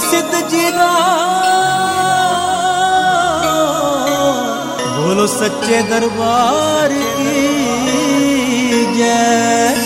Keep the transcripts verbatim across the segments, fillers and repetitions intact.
सिद्ध जी दा बोलो सच्चे दरबार की जय।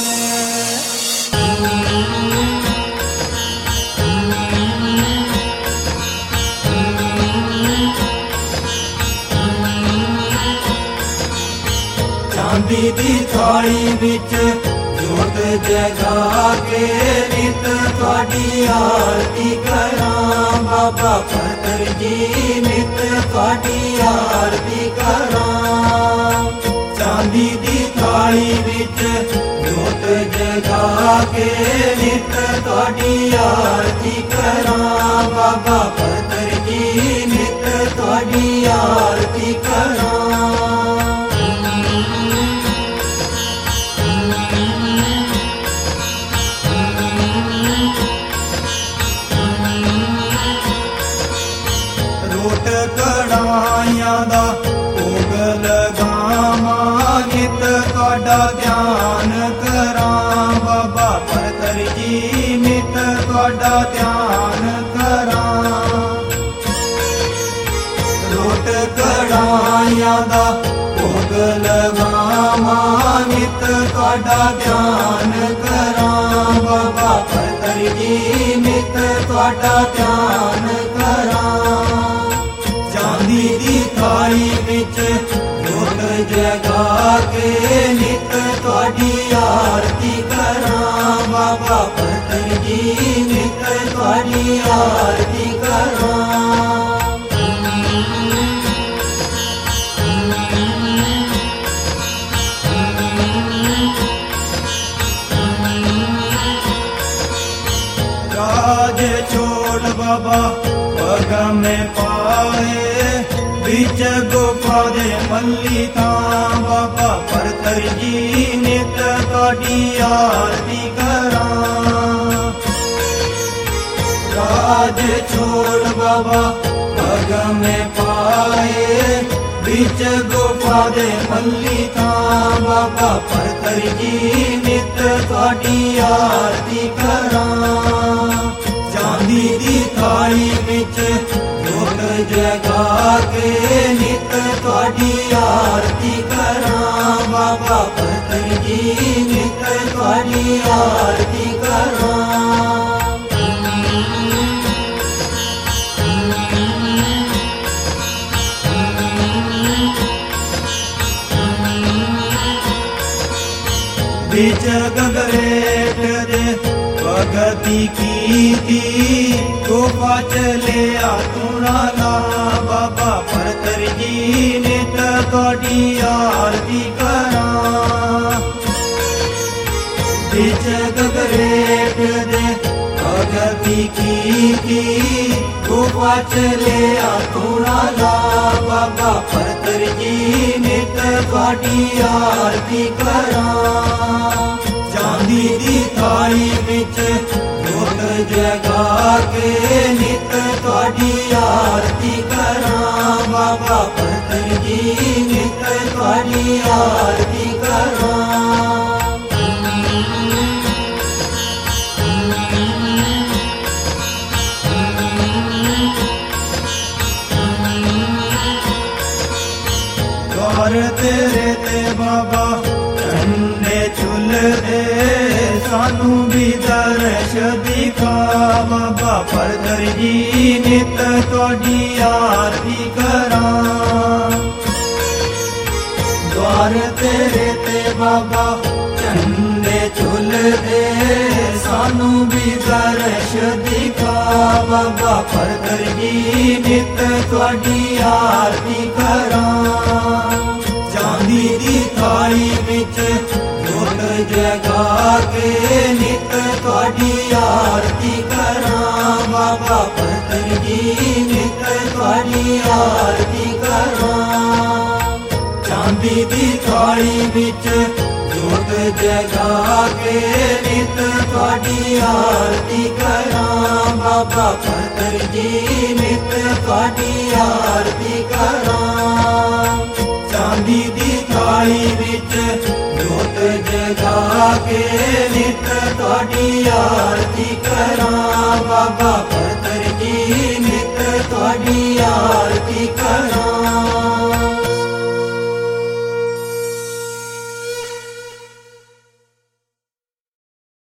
चांदी दी थाली विच जोत जगा के नित तुहाडी आरती करां बाबा फतर जी नित तुहाडी आरती करां। चांदी दी थाली विच जोत जगा के नित तुहाडी आरती करां बाबा फतर जी नित तुहाडी आरती करां। कड़ाइयां दा भोग लगावां नित तुहाडा ध्यान करां बाबा फतर जी नित तुहाडा ध्यान करां। रोट कड़ाइयां दा भोग लगावां नित तुहाडा ध्यान करां बाबा फतर जी नित तुहाडा ध्यान करां। चांदी दी थाली विच जोत जगा के नित तुहाडी आरती करां बाबा फतर जी नित तुहाडी आरती करां। राज छोड़ बाबा पग में पाए बिच गुफा दे मल्ली थां बाबा फतर जी नित तुहाडी आरती करां। राज छोड़ बाबा पग में पाए बिच गुफा दे मल्ली थां बाबा फतर जी नित तुहाडी आरती करां। चांदी दी थाली विच जोत जगा के नित तुहाडी आरती करां बाबा फतर जी नित तुहाडी आरती करां। बिच गगरेट दे भगती कीती गुफा चलिया तुणा ला बाबा फतर जी नित तुहाडी आरती करां। बिच गगरेट दे भगती कीती गुफा चलिया तुणा ला बाबा फतर जी नित तुहाडी आरती करां। चांदी दी थाली विच जोत जगा के नित तुहाडी आरती करां बाबा फतर जी नित तुहाडी आरती करां। द्वार तेरे ते बाबा झंडे झुलदे सानू भी दर्श दिखा बाबा फतर जी नित तुहाडी आरती करां। द्वार तेरे ते बाबा झंडे झुलदे सानू भी दर्श दिखा बाबा फतर जी नित तुहाडी आरती करां। चांदी दी थाली विच जोत जगा के नित तुहाडी आरती करां बाबा फतर जी नित तुहाडी आरती करां। चांदी दी थाली विच जोत जगा के नित तुहाडी आरती करां बाबा फतर जी नित तुहाडी आरती करां। चांदी दी थाली विच जोत जगा के नित तुहाडी आरती करां बाबा परतर जी नित तुहाडी आरती